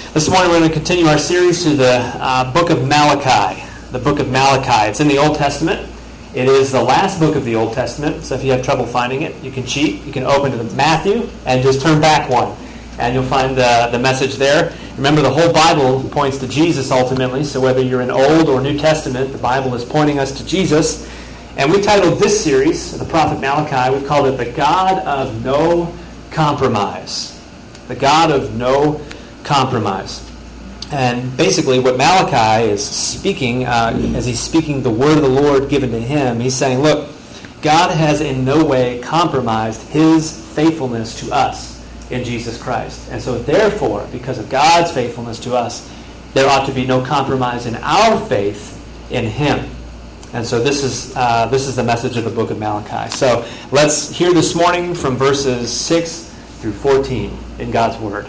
This morning we're going to continue our series to the book of Malachi. The book of Malachi. It's in the Old Testament. It is the last book of the Old Testament, so if you have trouble finding it, you can cheat. You can open to Matthew and just turn back one, and you'll find the message there. Remember, the whole Bible points to Jesus ultimately, so whether you're in Old or New Testament, the Bible is pointing us to Jesus. And we titled this series, the prophet Malachi, we've called it The God of No Compromise. The God of No Compromise. And basically what Malachi is speaking, as he's speaking the word of the Lord given to him, he's saying, look, God has in no way compromised his faithfulness to us in Jesus Christ. And so therefore, because of God's faithfulness to us, there ought to be no compromise in our faith in him. And so this is the message of the book of Malachi. So let's hear this morning from verses 6 through 14 in God's word.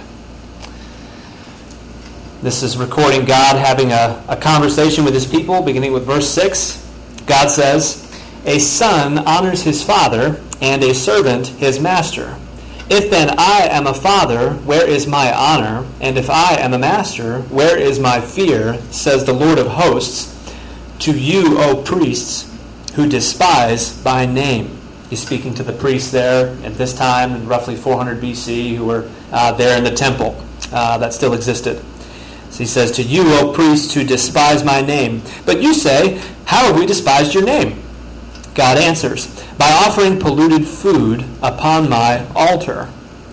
This is recording God having a conversation with his people, beginning with verse 6. God says, "A son honors his father, and a servant his master. If then I am a father, where is my honor? And if I am a master, where is my fear? Says the Lord of hosts. To you, O priests, who despise my name." He's speaking to the priests there at this time, in roughly 400 BC, who were there in the temple that still existed. So he says, "To you, O priests, who despise my name. But you say, how have we despised your name?" God answers, "By offering polluted food upon my altar."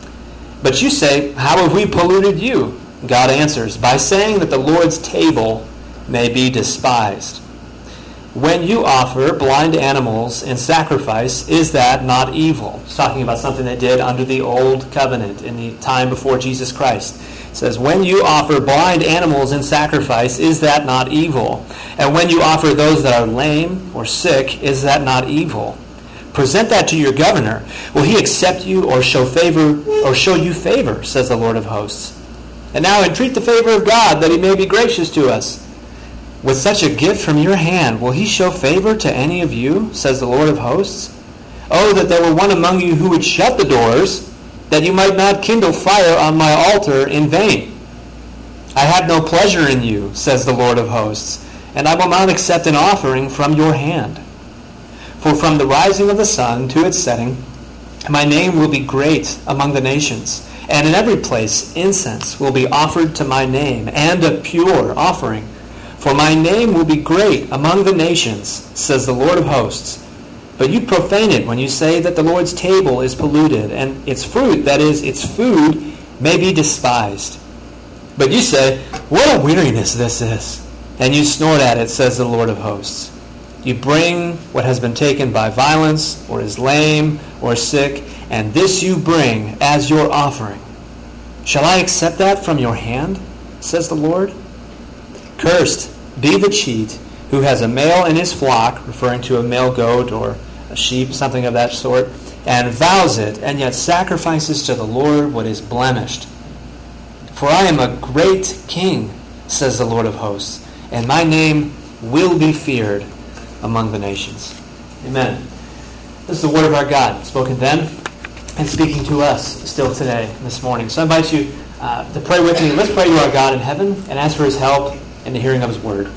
But you say, how have we polluted you? God answers, "By saying that the Lord's table may be despised. When you offer blind animals in sacrifice, is that not evil?" He's talking about something they did under the old covenant in the time before Jesus Christ. It says, when you offer blind animals in sacrifice, is that not evil? And when you offer those that are lame or sick, is that not evil? Present that to your governor. Will he accept you or show you favor, says the Lord of hosts. And now entreat the favor of God, that he may be gracious to us. With such a gift from your hand, will he show favor to any of you, says the Lord of hosts? Oh, that there were one among you who would shut the doors, that you might not kindle fire on my altar in vain. I have no pleasure in you, says the Lord of hosts, and I will not accept an offering from your hand. For from the rising of the sun to its setting, my name will be great among the nations, and in every place incense will be offered to my name, and a pure offering. For my name will be great among the nations, says the Lord of hosts. But you profane it when you say that the Lord's table is polluted, and its fruit, that is, its food, may be despised. But you say, what a weariness this is. And you snort at it, says the Lord of hosts. You bring what has been taken by violence, or is lame, or sick, and this you bring as your offering. Shall I accept that from your hand, says the Lord? Cursed be the cheat who has a male in his flock, referring to a male goat or a sheep, something of that sort, and vows it, and yet sacrifices to the Lord what is blemished. For I am a great king, says the Lord of hosts, and my name will be feared among the nations. Amen. This is the word of our God, spoken then and speaking to us still today, this morning. So I invite you to pray with me. Let's pray to our God in heaven and ask for his help in the hearing of his word.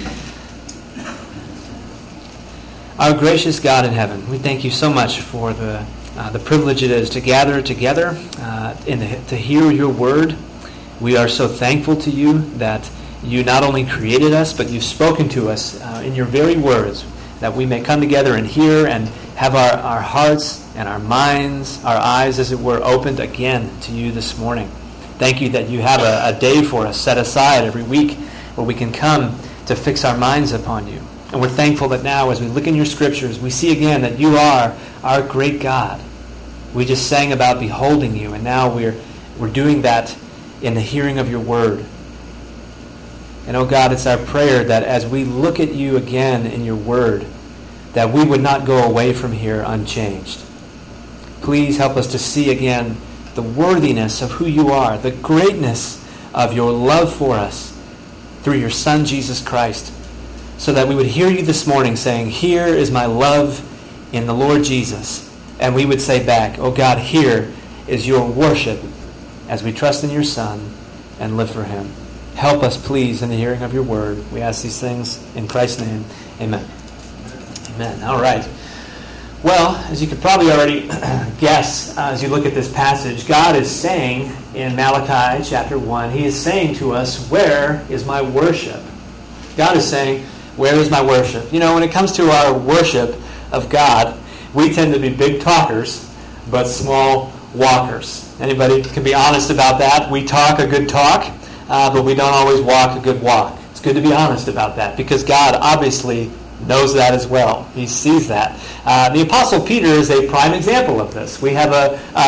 Our gracious God in heaven, we thank you so much for the privilege it is to gather together to hear your word. We are so thankful to you that you not only created us, but you've spoken to us in your very words, that we may come together and hear and have our hearts and our minds, our eyes, as it were, opened again to you this morning. Thank you that you have a day for us set aside every week where we can come to fix our minds upon you. And we're thankful that now, as we look in your scriptures, we see again that you are our great God. We just sang about beholding you, and now we're doing that in the hearing of your word. And oh God, it's our prayer that as we look at you again in your word, that we would not go away from here unchanged. Please help us to see again the worthiness of who you are, the greatness of your love for us through your Son, Jesus Christ, so that we would hear you this morning saying, here is my love in the Lord Jesus. And we would say back, oh God, here is your worship as we trust in your Son and live for him. Help us, please, in the hearing of your word. We ask these things in Christ's name. Amen. Amen. All right. Well, as you could probably already guess as you look at this passage, God is saying in Malachi chapter 1, he is saying to us, where is my worship? God is saying, where is my worship? You know, when it comes to our worship of God, we tend to be big talkers, but small walkers. Anybody can be honest about that? We talk a good talk, but we don't always walk a good walk. It's good to be honest about that, because God obviously knows that as well. He sees that. The Apostle Peter is a prime example of this. We have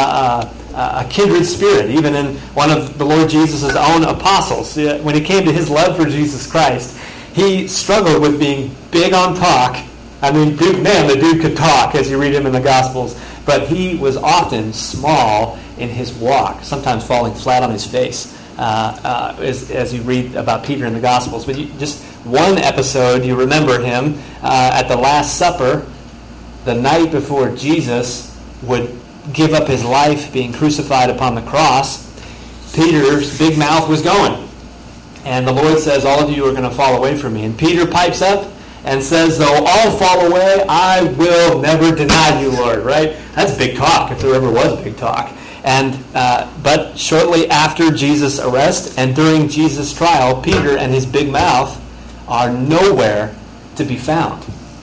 a kindred spirit, even in one of the Lord Jesus' own apostles. When he came to his love for Jesus Christ, he struggled with being big on talk. I mean, the dude could talk, as you read him in the Gospels, but he was often small in his walk, sometimes falling flat on his face, as you read about Peter in the Gospels. But just one episode, you remember him at the Last Supper, the night before Jesus would give up his life being crucified upon the cross. Peter's big mouth was going. And the Lord says, all of you are going to fall away from me. And Peter pipes up and says, though all fall away, I will never deny you, Lord. Right? That's big talk, if there ever was big talk. And but shortly after Jesus' arrest and during Jesus' trial, Peter and his big mouth are nowhere to be found.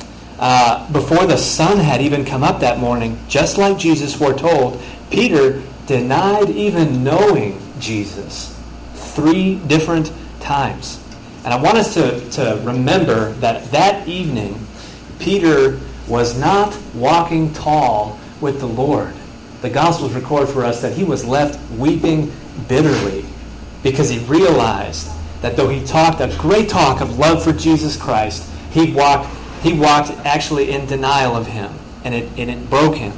Before the sun had even come up that morning, just like Jesus foretold, Peter denied even knowing Jesus 3 different times. And I want us to remember that evening, Peter was not walking tall with the Lord. The Gospels record for us that he was left weeping bitterly because he realized that though he talked a great talk of love for Jesus Christ, he walked actually in denial of him, and it broke him.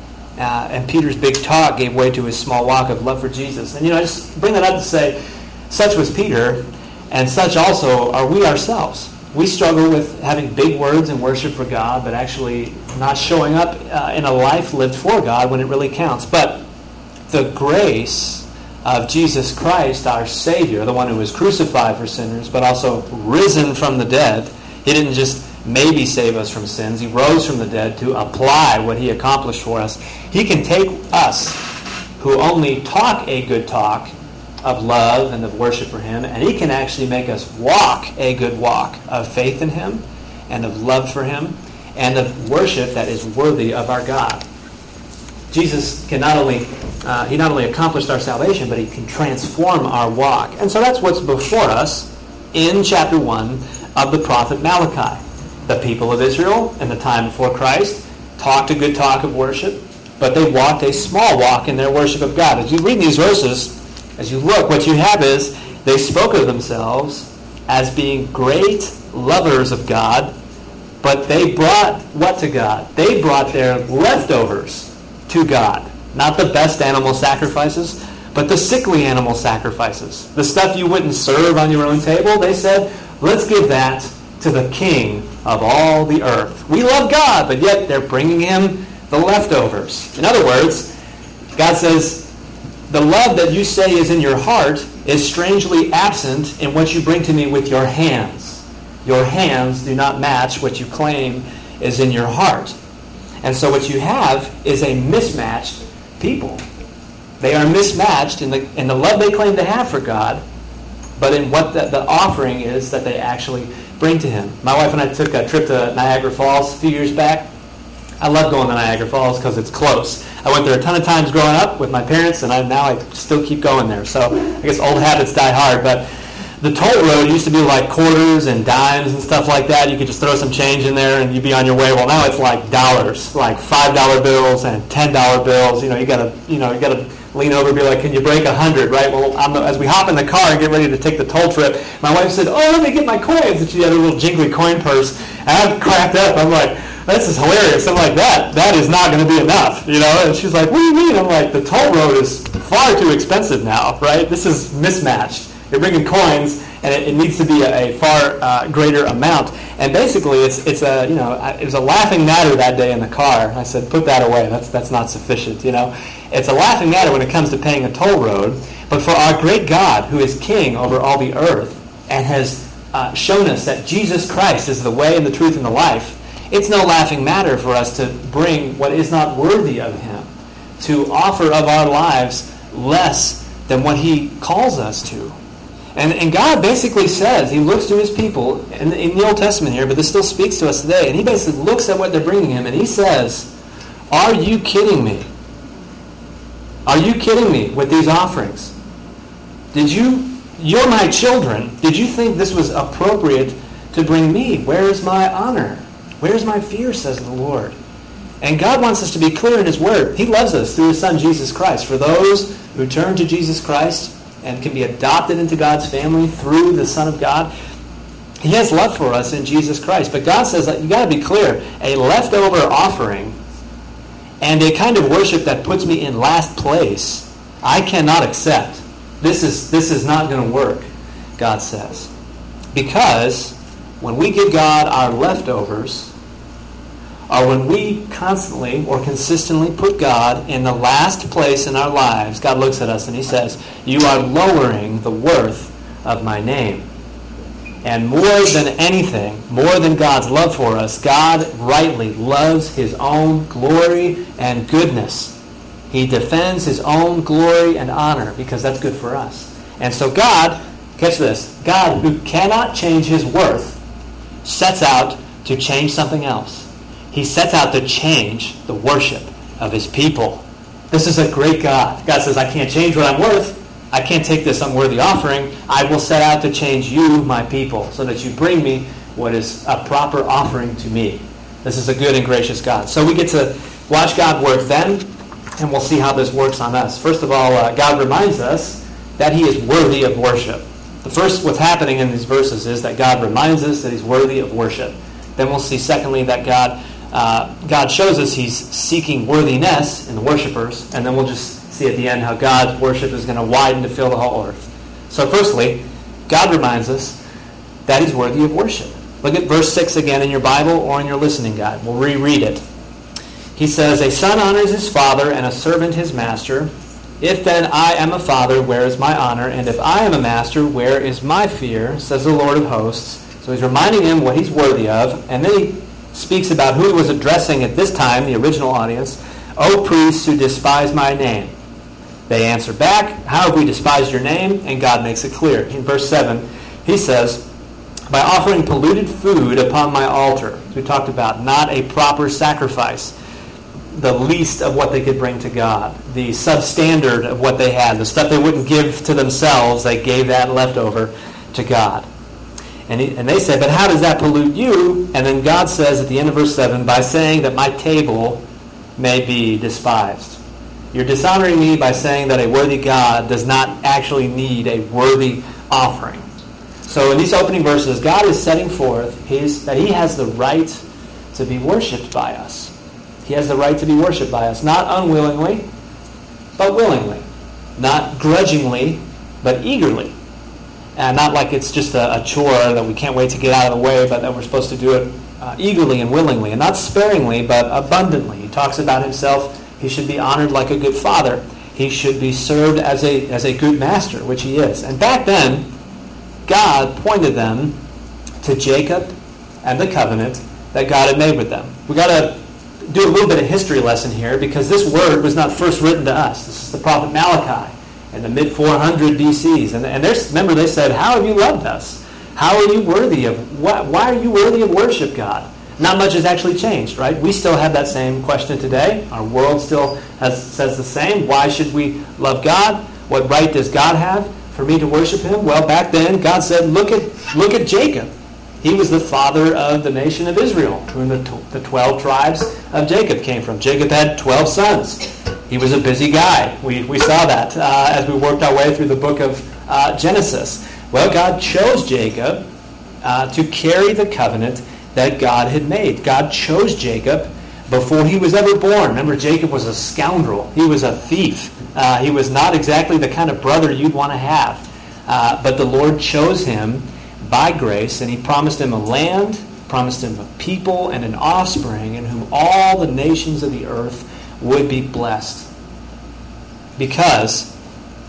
And Peter's big talk gave way to his small walk of love for Jesus. And I just bring that up to say, such was Peter, and such also are we ourselves. We struggle with having big words and worship for God, but actually not showing up in a life lived for God when it really counts. But the grace of Jesus Christ, our Savior, the one who was crucified for sinners, but also risen from the dead, he didn't just maybe save us from sins. He rose from the dead to apply what he accomplished for us. He can take us who only talk a good talk of love and of worship for him, and he can actually make us walk a good walk of faith in him and of love for him and of worship that is worthy of our God. Jesus can not only accomplished our salvation, but he can transform our walk. And so that's what's before us in chapter 1 of the prophet Malachi. The people of Israel in the time before Christ talked a good talk of worship, but they walked a small walk in their worship of God. As you read these verses, as you look, what you have is they spoke of themselves as being great lovers of God, but they brought what to God? They brought their leftovers to God. Not the best animal sacrifices, but the sickly animal sacrifices. The stuff you wouldn't serve on your own table. They said, let's give that to the King of all the earth. We love God, but yet they're bringing him the leftovers. In other words, God says, the love that you say is in your heart is strangely absent in what you bring to me with your hands. Your hands do not match what you claim is in your heart. And so what you have is a mismatched people. They are mismatched in the love they claim to have for God, but in what the offering is that they actually bring to him. My wife and I took a trip to Niagara Falls a few years back. I love going to Niagara Falls because it's close. I went there a ton of times growing up with my parents, and now I still keep going there. So I guess old habits die hard. But the toll road used to be like quarters and dimes and stuff like that. You could just throw some change in there and you'd be on your way. Well, now it's like dollars, like $5 bills and $10 bills. You gotta lean over and be like, can you break 100, right? Well, as we hop in the car and get ready to take the toll trip, my wife said, let me get my coins. And she had a little jingly coin purse. And I cracked up. I'm like, this is hilarious. I'm like, that is not going to be enough, And she's like, what do you mean? I'm like, the toll road is far too expensive now, right? This is mismatched. You're bringing coins, and it needs to be a far greater amount. And basically, it was a laughing matter that day in the car. I said, put that away. That's not sufficient. It's a laughing matter when it comes to paying a toll road. But for our great God, who is King over all the earth, and has shown us that Jesus Christ is the way and the truth and the life, it's no laughing matter for us to bring what is not worthy of Him, to offer of our lives less than what He calls us to. And God basically says, He looks to His people in the Old Testament here, but this still speaks to us today, and He basically looks at what they're bringing Him, and He says, are you kidding me? Are you kidding me with these offerings? You're my children. Did you think this was appropriate to bring me? Where is my honor? Where is my fear, says the Lord? And God wants us to be clear in His Word. He loves us through His Son, Jesus Christ. For those who turn to Jesus Christ and can be adopted into God's family through the Son of God, He has love for us in Jesus Christ. But God says that you got to be clear. A leftover offering and a kind of worship that puts me in last place, I cannot accept. This is not going to work, God says. Because when we give God our leftovers, or when we constantly or consistently put God in the last place in our lives, God looks at us and He says, you are lowering the worth of my name. And more than anything, more than God's love for us, God rightly loves His own glory and goodness. He defends His own glory and honor because that's good for us. And so God, catch this, God who cannot change His worth sets out to change something else. He sets out to change the worship of His people. This is a great God. God says, I can't change what I'm worth. I can't take this unworthy offering. I will set out to change you, my people, so that you bring me what is a proper offering to me. This is a good and gracious God. So we get to watch God work then, and we'll see how this works on us. First of all, God reminds us that He is worthy of worship. The first, what's happening in these verses is that God reminds us that He's worthy of worship. Then we'll see, secondly, that God shows us He's seeking worthiness in the worshipers, and then we'll just see at the end how God's worship is going to widen to fill the whole earth. So firstly, God reminds us that He's worthy of worship. Look at verse 6 again in your Bible or in your listening guide. We'll reread it. He says, a son honors his father and a servant his master. If then I am a father, where is my honor? And if I am a master, where is my fear? Says the Lord of hosts. So He's reminding him what he's worthy of. And then He speaks about who He was addressing at this time, the original audience. O priests who despise my name. They answer back, how have we despised your name? And God makes it clear. In verse 7, He says, by offering polluted food upon my altar. We talked about not a proper sacrifice. The least of what they could bring to God. The substandard of what they had. The stuff they wouldn't give to themselves, they gave that leftover to God. And they said, but how does that pollute you? And then God says at the end of verse 7, by saying that my table may be despised. You're dishonoring me by saying that a worthy God does not actually need a worthy offering. So in these opening verses, God is setting forth that He has the right to be worshipped by us. He has the right to be worshipped by us, not unwillingly, but willingly. Not grudgingly, but eagerly. And not like it's just a chore that we can't wait to get out of the way, but that we're supposed to do it eagerly and willingly. And not sparingly, but abundantly. He talks about Himself. He should be honored like a good father. He should be served as a good master, which He is. And back then, God pointed them to Jacob and the covenant that God had made with them. We've got to do a little bit of history lesson here, because this word was not first written to us. This is the prophet Malachi in the mid-400 BCs. And remember, they said, how have you loved us? How are you worthy of, why are you worthy of worship, God? Not much has actually changed, right? We still have that same question today. Our world still says the same. Why should we love God? What right does God have for me to worship Him? Well, back then, God said, look at Jacob. He was the father of the nation of Israel, whom the 12 tribes of Jacob came from. Jacob had 12 sons. He was a busy guy. We saw that as we worked our way through the book of Genesis. Well, God chose Jacob to carry the covenant that God had made. God chose Jacob before he was ever born. Remember, Jacob was a scoundrel. He was a thief. He was not exactly the kind of brother you'd want to have. But the Lord chose him by grace, and he promised him a land, promised him a people, and an offspring in whom all the nations of the earth would be blessed. Because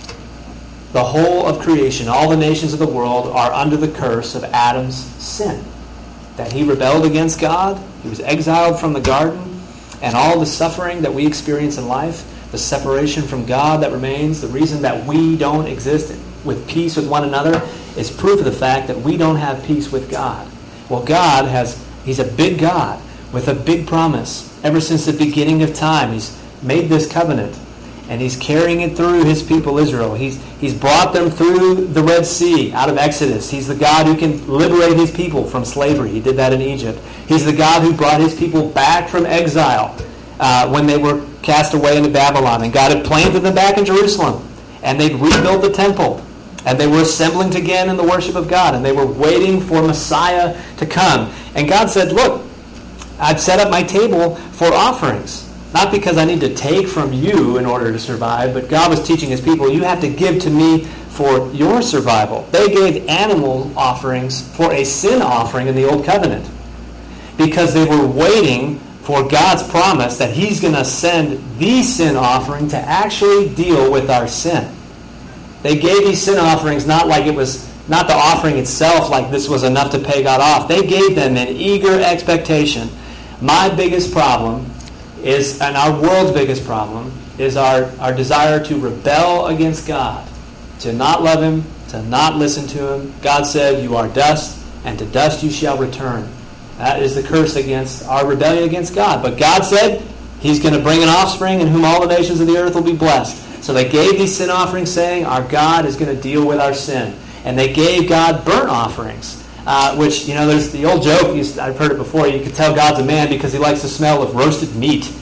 the whole of creation, all the nations of the world, are under the curse of Adam's sin. That he rebelled against God, he was exiled from the garden, and all the suffering that we experience in life, the separation from God that remains, the reason that we don't exist with peace with one another, is proof of the fact that we don't have peace with God. Well, he's a big God with a big promise. Ever since the beginning of time, he's made this covenant, and he's carrying it through his people Israel. He's brought them through the Red Sea out of Exodus. He's the God who can liberate his people from slavery. He did that in Egypt. He's the God who brought his people back from exile when they were cast away into Babylon. And God had planted them back in Jerusalem. And they'd rebuilt the temple. And they were assembling again in the worship of God. And they were waiting for Messiah to come. And God said, look, I've set up my table for offerings. Not because I need to take from you in order to survive, but God was teaching his people, you have to give to me for your survival. They gave animal offerings for a sin offering in the Old Covenant because they were waiting for God's promise that he's going to send the sin offering to actually deal with our sin. They gave these sin offerings not like it was, not the offering itself like this was enough to pay God off. They gave them an eager expectation. My biggest problem is, and our world's biggest problem, is our desire to rebel against God, to not love him, to not listen to him. God said, you are dust, and to dust you shall return. That is the curse against our rebellion against God. But God said he's going to bring an offspring in whom all the nations of the earth will be blessed. So they gave these sin offerings saying, our God is going to deal with our sin. And they gave God burnt offerings. Which, there's the old joke, I've heard it before, you can tell God's a man because he likes the smell of roasted meat,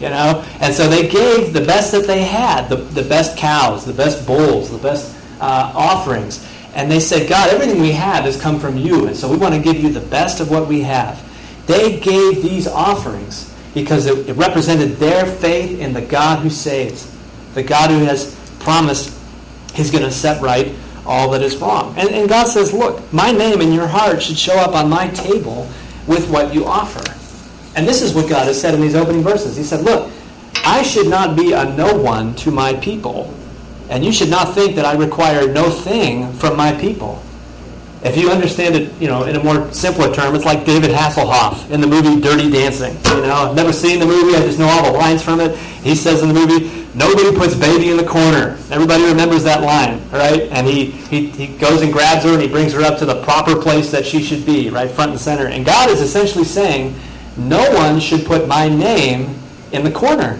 And so they gave the best that they had, the best cows, the best bulls, the best offerings. And they said, God, everything we have has come from you, and so we want to give you the best of what we have. They gave these offerings because it represented their faith in the God who saves, the God who has promised he's going to set right all that is wrong. And God says, look, my name in your heart should show up on my table with what you offer. And this is what God has said in these opening verses. He said, look, I should not be a no one to my people, and you should not think that I require no thing from my people. If you understand it, in a more simpler term, it's like David Hasselhoff in the movie Dirty Dancing. I've never seen the movie, I just know all the lines from it. He says in the movie, nobody puts baby in the corner. Everybody remembers that line, right? And he goes and grabs her and he brings her up to the proper place that she should be, right, front and center. And God is essentially saying, no one should put my name in the corner.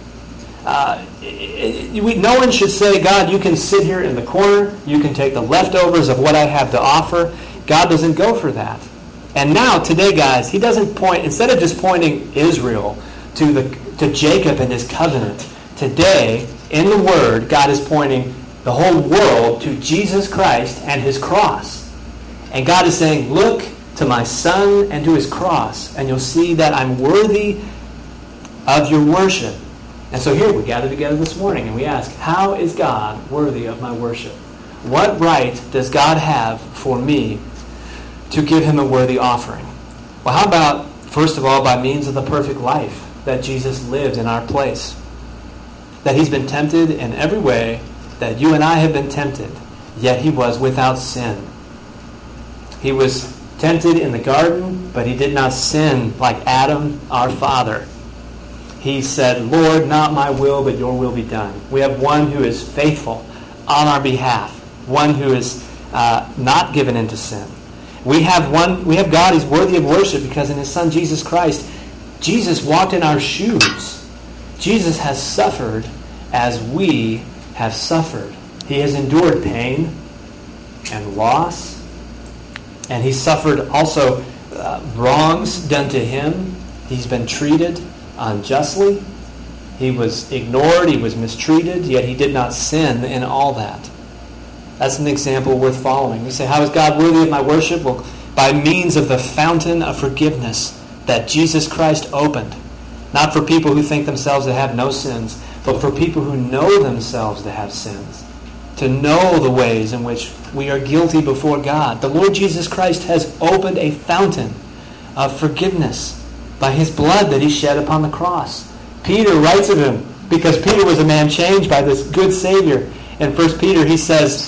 No one should say, God, you can sit here in the corner. You can take the leftovers of what I have to offer. God doesn't go for that. And now, today, guys, he doesn't point, instead of just pointing Israel to Jacob and his covenant, today, in the Word, God is pointing the whole world to Jesus Christ and his cross. And God is saying, look to my Son and to his cross, and you'll see that I'm worthy of your worship. And so here we gather together this morning and we ask, how is God worthy of my worship? What right does God have for me to give him a worthy offering? Well, how about, first of all, by means of the perfect life that Jesus lived in our place? That he's been tempted in every way that you and I have been tempted, yet he was without sin. He was tempted in the garden, but he did not sin like Adam, our father. He said, Lord, not my will, but your will be done. We have one who is faithful on our behalf, one who is not given into sin. We have God who's worthy of worship because in his Son, Jesus Christ, Jesus walked in our shoes. Jesus has suffered as we have suffered. He has endured pain and loss, and he suffered also wrongs done to him. He's been treated unjustly. He was ignored, he was mistreated, yet he did not sin in all that. That's an example worth following. You say, how is God worthy of my worship? Well, by means of the fountain of forgiveness that Jesus Christ opened. Not for people who think themselves to have no sins, but for people who know themselves to have sins. to know the ways in which we are guilty before God. The Lord Jesus Christ has opened a fountain of forgiveness by his blood that he shed upon the cross. Peter writes of him, because Peter was a man changed by this good Savior. In 1 Peter, he says,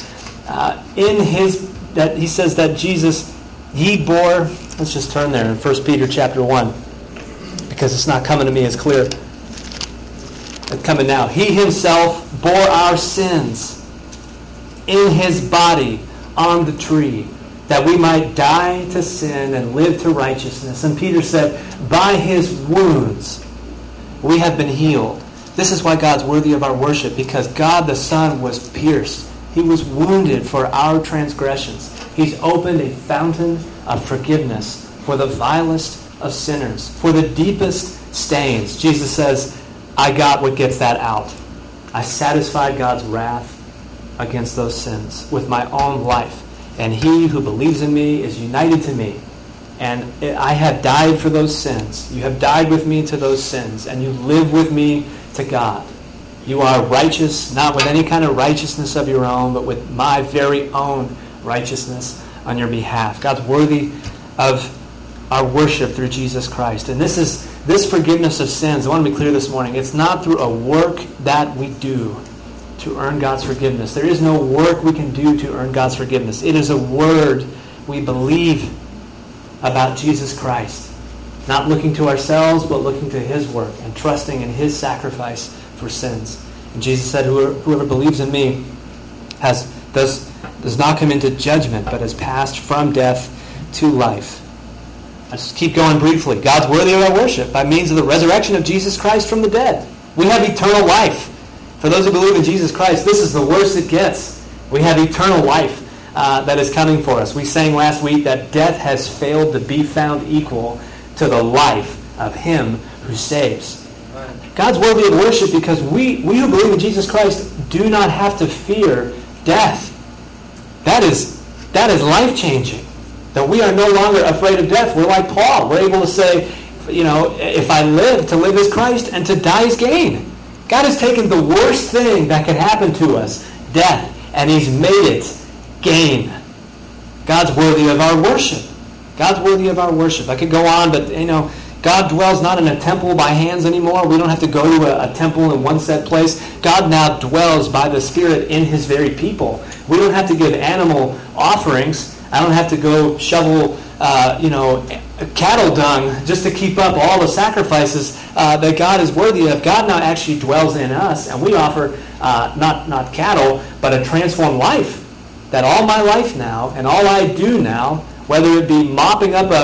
that Jesus, he bore, let's just turn there in 1 Peter chapter 1, because it's not coming to me as clear. It's coming now. He himself bore our sins in his body on the tree, that we might die to sin and live to righteousness. And Peter said, by his wounds we have been healed. This is why God's worthy of our worship, because God the Son was pierced. He was wounded for our transgressions. He's opened a fountain of forgiveness for the vilest of sinners, for the deepest stains. Jesus says, I got what gets that out. I satisfied God's wrath against those sins with my own life. And he who believes in me is united to me. And I have died for those sins. You have died with me to those sins. And you live with me to God. You are righteous, not with any kind of righteousness of your own, but with my very own righteousness on your behalf. God's worthy of our worship through Jesus Christ. And this forgiveness of sins, I want to be clear this morning, it's not through a work that we do to earn God's forgiveness. There is no work we can do to earn God's forgiveness. It is a word we believe about Jesus Christ. Not looking to ourselves, but looking to his work and trusting in his sacrifice for sins. And Jesus said, whoever believes in me does not come into judgment, but has passed from death to life. I'll just keep going briefly. God's worthy of our worship by means of the resurrection of Jesus Christ from the dead. We have eternal life. For those who believe in Jesus Christ, this is the worst it gets. We have eternal life that is coming for us. We sang last week that death has failed to be found equal to the life of him who saves. God's worthy of worship because we who believe in Jesus Christ do not have to fear death. That is life-changing. That we are no longer afraid of death. We're like Paul. We're able to say, if I live, to live is Christ, and to die is gain. God has taken the worst thing that could happen to us, death, and he's made it gain. God's worthy of our worship. God's worthy of our worship. I could go on, but God dwells not in a temple by hands anymore. We don't have to go to a temple in one set place. God now dwells by the Spirit in his very people. We don't have to give animal offerings. I don't have to go shovel cattle dung just to keep up all the sacrifices that God is worthy of. God now actually dwells in us, and we offer not cattle, but a transformed life. That all my life now, and all I do now, whether it be mopping up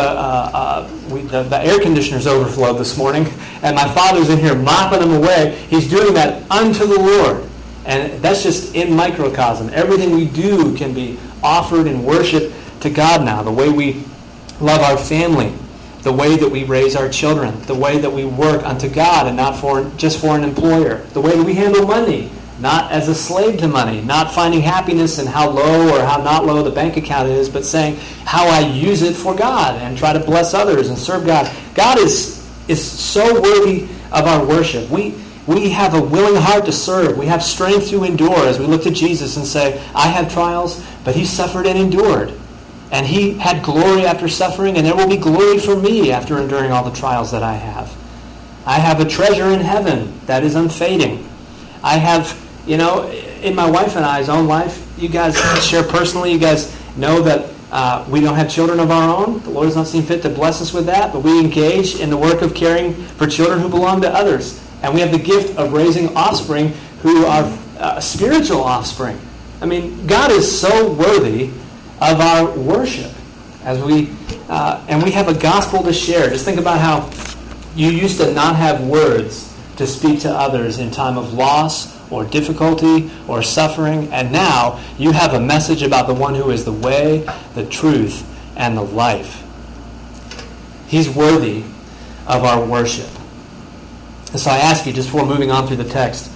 the air conditioner's overflowed this morning, and my father's in here mopping them away, he's doing that unto the Lord. And that's just in microcosm. Everything we do can be offered in worship to God now. The way we love our family, the way that we raise our children, the way that we work unto God and not just for an employer, the way that we handle money, not as a slave to money, not finding happiness in how low or how not low the bank account is, but saying how I use it for God and try to bless others and serve God. God is so worthy of our worship. We have a willing heart to serve. We have strength to endure as we look to Jesus and say, I have trials, but he suffered and endured. And he had glory after suffering, and there will be glory for me after enduring all the trials that I have. I have a treasure in heaven that is unfading. I have, in my wife and I's own life, you guys share personally, you guys know that we don't have children of our own. The Lord has not seen fit to bless us with that, but we engage in the work of caring for children who belong to others. And we have the gift of raising offspring who are spiritual offspring. I mean, God is so worthy of our worship and we have a gospel to share. Just think about how you used to not have words to speak to others in time of loss or difficulty or suffering, and now you have a message about the one who is the way, the truth, and the life. He's worthy of our worship. And so I ask you, just before moving on through the text,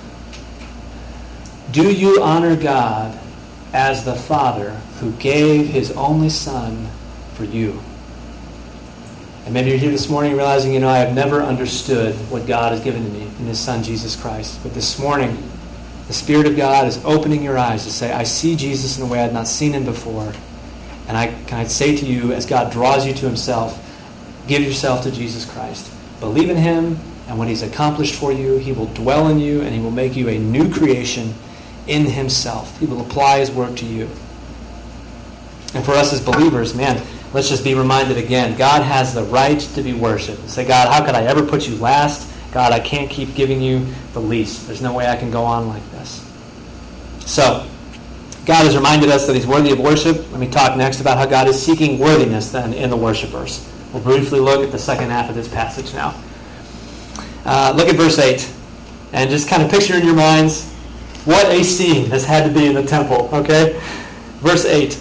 do you honor God as the Father who gave his only Son for you? And maybe you're here this morning realizing, I have never understood what God has given to me in his Son, Jesus Christ. But this morning, The Spirit of God is opening your eyes to say, I see Jesus in a way I've not seen him before. And can I say to you, as God draws you to himself, give yourself to Jesus Christ. Believe in him and what he's accomplished for you. He will dwell in you and he will make you a new creation in himself. He will apply his word to you. And for us as believers, man, let's just be reminded again, God has the right to be worshipped. Say, God, how could I ever put you last? God, I can't keep giving you the least. There's no way I can go on like this. So, God has reminded us that he's worthy of worship. Let me talk next about how God is seeking worthiness then in the worshipers. We'll briefly look at the second half of this passage now. Look at verse 8. And just kind of picture in your minds what a scene this had to be in the temple. Okay? Verse 8.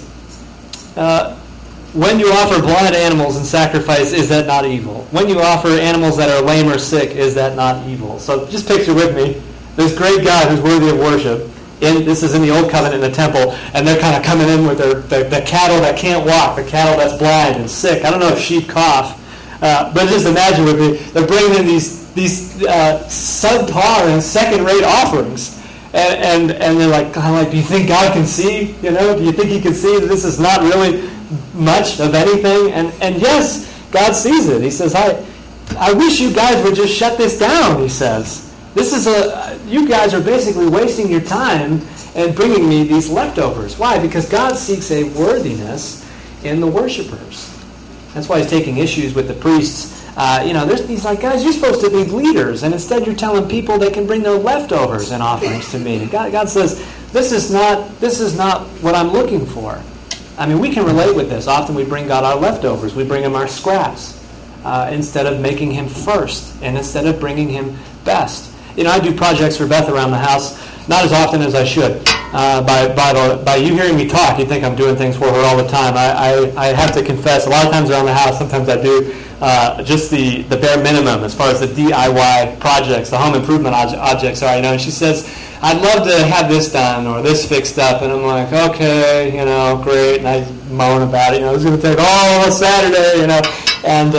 When you offer blind animals in sacrifice, is that not evil? When you offer animals that are lame or sick, is that not evil? So just picture with me this great God who's worthy of worship. This is in the Old Covenant in the temple, and they're kind of coming in with the cattle that can't walk, the cattle that's blind and sick. I don't know if sheep cough, but just imagine with me, they're bringing in these subpar and second-rate offerings. And they're like, kind of like, do you think God can see? Do you think he can see that this is not really much of anything? And yes, God sees it. He says, I wish you guys would just shut this down, he says. You guys are basically wasting your time and bringing me these leftovers. Why? Because God seeks a worthiness in the worshipers. That's why he's taking issues with the priests. He's like, guys, you're supposed to be leaders, and instead you're telling people they can bring their leftovers and offerings to me. God says, this is not what I'm looking for. I mean, we can relate with this. Often we bring God our leftovers. We bring him our scraps instead of making him first and instead of bringing him best. I do projects for Beth around the house, not as often as I should. By you hearing me talk, you'd think I'm doing things for her all the time. I have to confess, a lot of times around the house, sometimes I do just the bare minimum as far as the DIY projects, the home improvement objects are. And she says, I'd love to have this done or this fixed up. And I'm like, okay, great. And I moan about it. It's going to take all Saturday, And,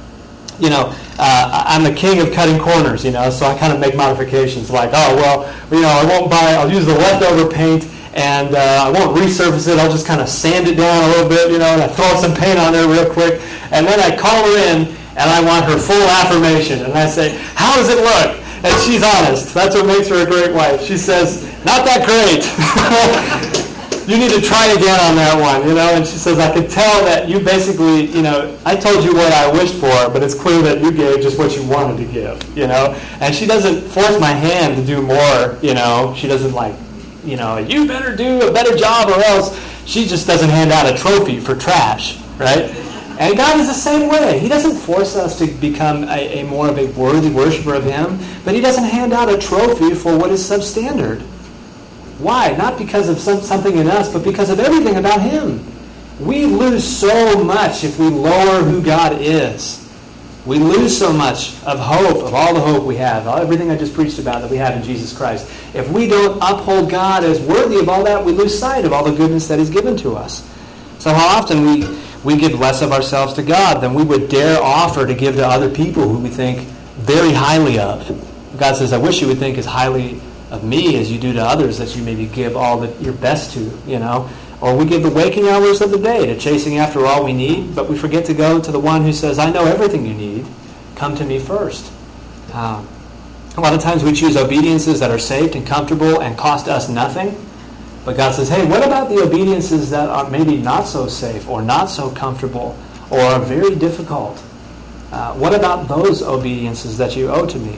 I'm the king of cutting corners, so I kind of make modifications like, I'll use the leftover paint and I won't resurface it. I'll just kind of sand it down a little bit, and I throw some paint on there real quick. And then I call her in and I want her full affirmation. And I say, how does it look? And she's honest. That's what makes her a great wife. She says, not that great. You need to try again on that one, And she says, I could tell that you basically, I told you what I wished for, but it's clear that you gave just what you wanted to give, And she doesn't force my hand to do more, She doesn't you better do a better job or else. She just doesn't hand out a trophy for trash, right? And God is the same way. He doesn't force us to become a more of a worthy worshiper of him, but he doesn't hand out a trophy for what is substandard. Why? Not because of something in us, but because of everything about him. We lose so much if we lower who God is. We lose so much of hope, of all the hope we have, everything I just preached about that we have in Jesus Christ. If we don't uphold God as worthy of all that, we lose sight of all the goodness that he's given to us. So how often we give less of ourselves to God than we would dare offer to give to other people who we think very highly of. God says, I wish you would think as highly of me as you do to others that you maybe give all your best to, Or we give the waking hours of the day to chasing after all we need, but we forget to go to the one who says, I know everything you need. Come to me first. A lot of times we choose obediences that are safe and comfortable and cost us nothing. But God says, hey, what about the obediences that are maybe not so safe or not so comfortable or are very difficult? What about those obediences that you owe to me?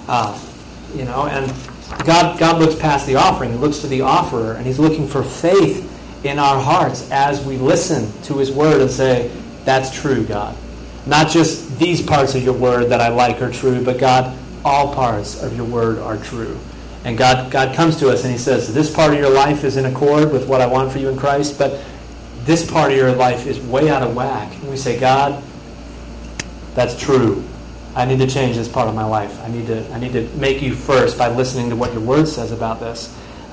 And God looks past the offering. He looks to the offerer, and he's looking for faith in our hearts as we listen to his word and say, that's true, God. Not just these parts of your word that I like are true, but God, all parts of your word are true. And God comes to us and he says, this part of your life is in accord with what I want for you in Christ, but this part of your life is way out of whack. And we say, God, that's true. I need to change this part of my life. I need to make you first by listening to what your word says about this.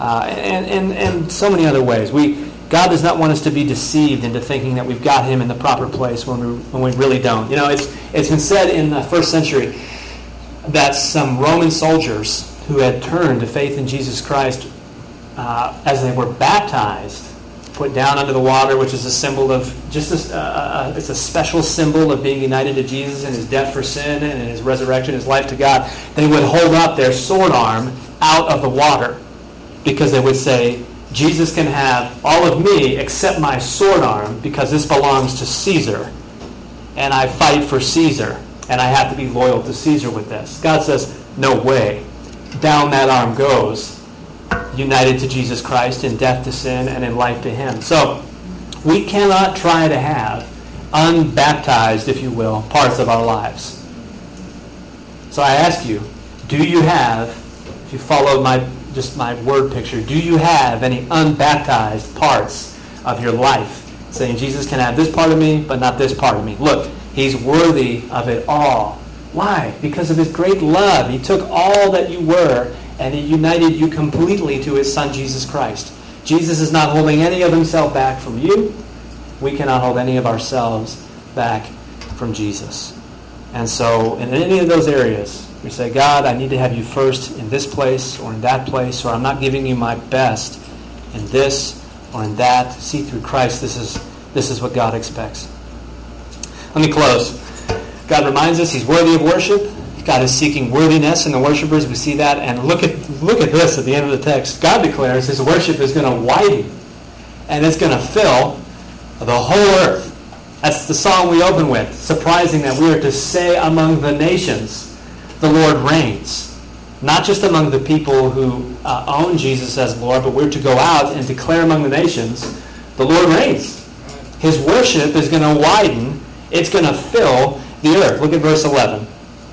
And so many other ways. God does not want us to be deceived into thinking that we've got him in the proper place when we really don't. It's been said in the first century that some Roman soldiers who had turned to faith in Jesus Christ as they were baptized, put down under the water, which is a symbol of it's a special symbol of being united to Jesus and his death for sin and his resurrection, his life to God. They would hold up their sword arm out of the water because they would say, Jesus can have all of me except my sword arm because this belongs to Caesar, and I fight for Caesar, and I have to be loyal to Caesar with this. God says, no way. Down that arm goes, united to Jesus Christ in death to sin and in life to him. So we cannot try to have unbaptized, if you will, parts of our lives. So I ask you, do you have, if you follow my word picture, do you have any unbaptized parts of your life? Saying Jesus can have this part of me, but not this part of me. Look, he's worthy of it all. Why? Because of his great love. He took all that you were and he united you completely to his Son, Jesus Christ. Jesus is not holding any of himself back from you. We cannot hold any of ourselves back from Jesus. And so in any of those areas, we say, God, I need to have you first in this place or in that place, or I'm not giving you my best in this or in that. See, through Christ, this is what God expects. Let me close. God reminds us he's worthy of worship. God is seeking worthiness in the worshipers. We see that. And look at this at the end of the text. God declares his worship is going to widen. And it's going to fill the whole earth. That's the song we open with. Surprising that we are to say among the nations, the Lord reigns. Not just among the people who own Jesus as Lord, but we're to go out and declare among the nations, the Lord reigns. His worship is going to widen. It's going to fill the earth. Look at verse 11.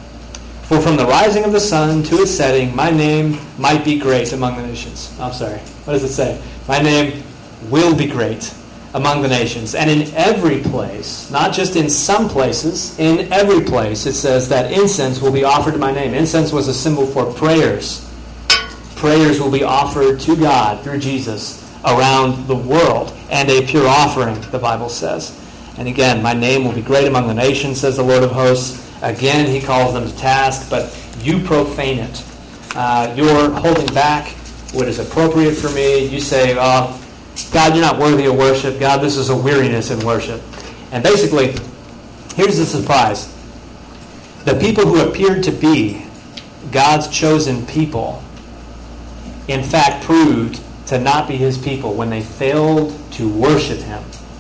For from the rising of the sun to its setting, my name might be great among the nations. I'm sorry. What does it say? My name will be great among the nations. And in every place, not just in some places, in every place, it says that incense will be offered to my name. Incense was a symbol for prayers. Prayers will be offered to God through Jesus around the world. And a pure offering, the Bible says. And again, my name will be great among the nations, says the Lord of hosts. Again, he calls them to task, but you profane it. You're holding back what is appropriate for me. You say, oh, God, you're not worthy of worship. God, this is a weariness in worship. And basically, here's the surprise. The people who appeared to be God's chosen people, in fact, proved to not be his people when they failed to worship him.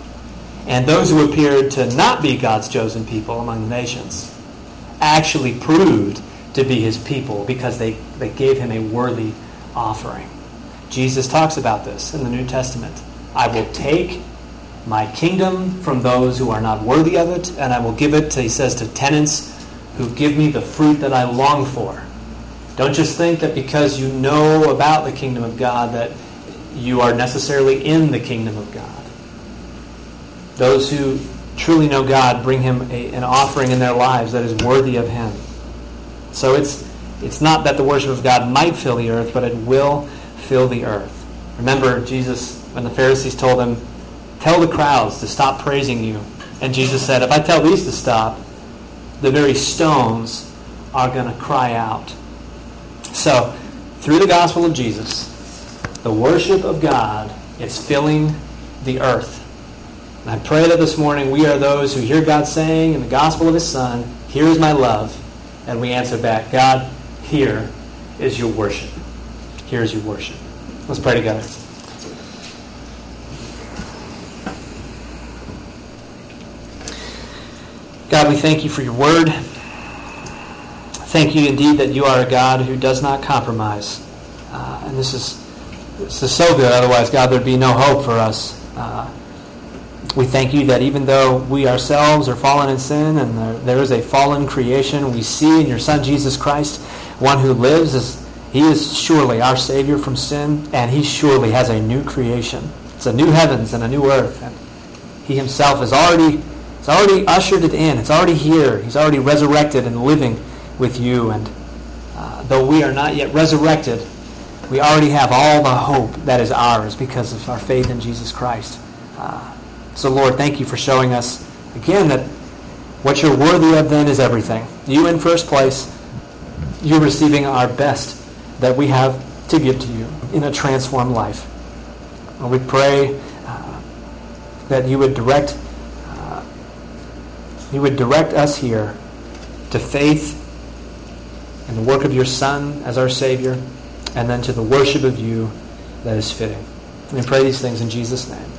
And those who appeared to not be God's chosen people among the nations actually proved to be his people because they gave him a worthy offering. Jesus talks about this in the New Testament. I will take my kingdom from those who are not worthy of it, and I will give it, he says, to tenants who give me the fruit that I long for. Don't just think that because you know about the kingdom of God that you are necessarily in the kingdom of God. Those who truly know God bring him an offering in their lives that is worthy of him. So it's not that the worship of God might fill the earth, but it will fill the earth. Remember, Jesus, when the Pharisees told him, tell the crowds to stop praising you. And Jesus said, if I tell these to stop, the very stones are going to cry out. So, through the gospel of Jesus, the worship of God is filling the earth. And I pray that this morning we are those who hear God saying in the gospel of his Son, here is my love, and we answer back, God, here is your worship. Here is your worship. Let's pray together. God, we thank you for your word. Thank you indeed that you are a God who does not compromise. And this is so good, otherwise, God, there'd be no hope for us. We thank you that even though we ourselves are fallen in sin and there is a fallen creation, we see in your Son Jesus Christ one who lives. He is surely our Savior from sin, and he surely has a new creation. It's a new heavens and a new earth. And he himself has already ushered it in. It's already here. He's already resurrected and living with you. And though we are not yet resurrected, we already have all the hope that is ours because of our faith in Jesus Christ. So, Lord, thank you for showing us, again, that what you're worthy of then is everything. You in first place, you're receiving our best that we have to give to you in a transformed life. And we pray that you would direct us here to faith in the work of your Son as our Savior, and then to the worship of you that is fitting. And we pray these things in Jesus' name.